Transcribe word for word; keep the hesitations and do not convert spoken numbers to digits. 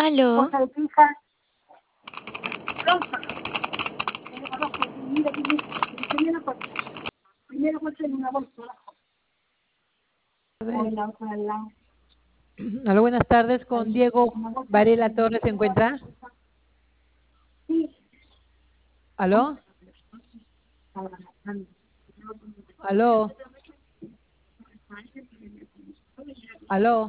Aló, Cosa de tu hija. Rosa. Mira, primero pues, primero pues en una bolsa abajo. O en la otra al lado. Hola, buenas tardes. Con Ahí, Diego una bolsa. Varela Torres se encuentra. Sí. ¿Aló? ¿Aló? ¿Aló?